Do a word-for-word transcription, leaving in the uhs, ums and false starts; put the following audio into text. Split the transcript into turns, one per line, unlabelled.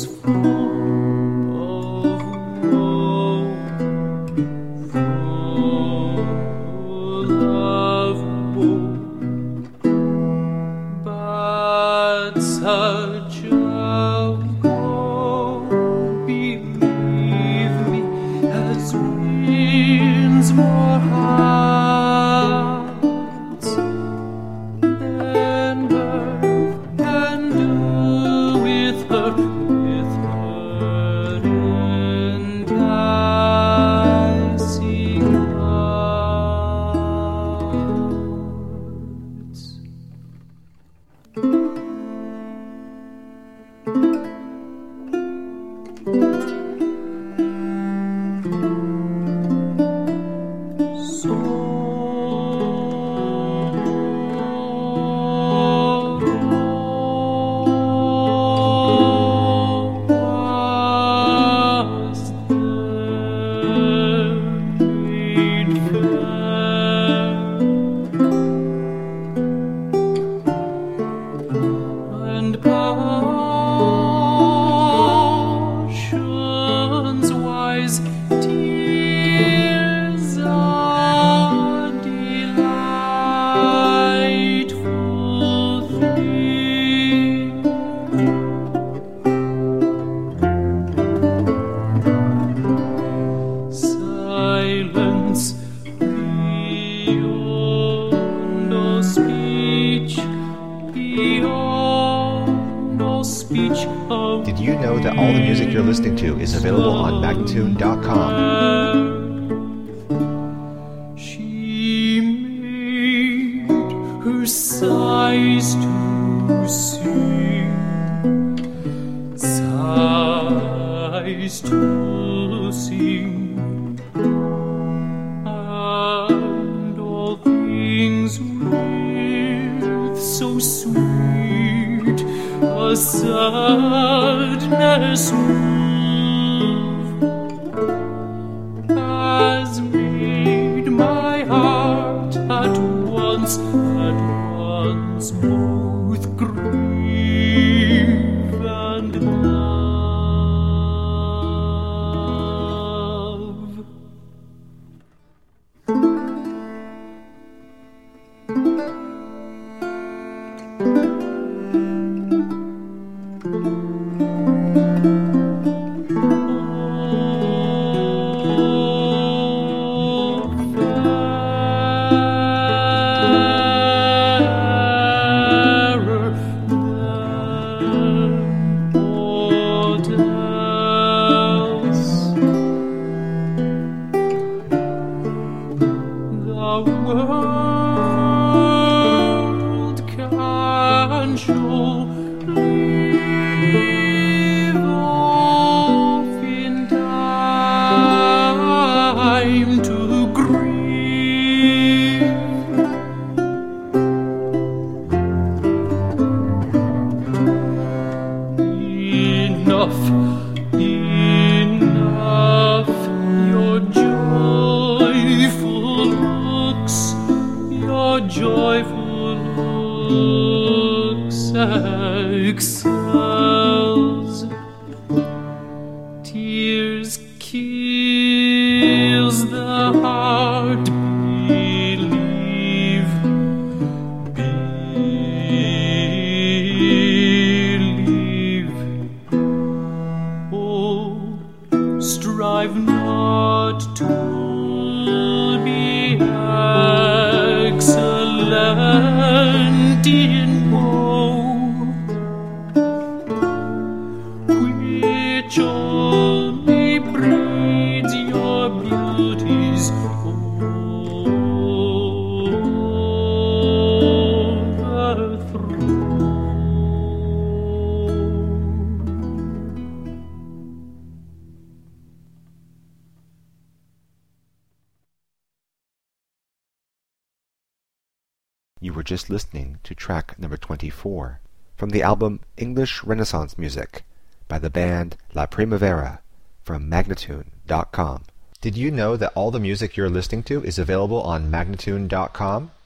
Did you know that all the music you're listening to is available on Magnatune dot com?
She made her sighs to sing, sighs to sing, and all things with so sweet a sadness move has made my heart at once, at once both grieve and love. Excels. Tears kills the heart. Believe, believe. Oh, strive not to be excellent in woe, which only breeds your beauties overthrown.
You were just listening to track number twenty-four from the album English Renaissance Music by the band La Primavera from Magnatune dot com. Did you know that all the music you're listening to is available on Magnatune dot com?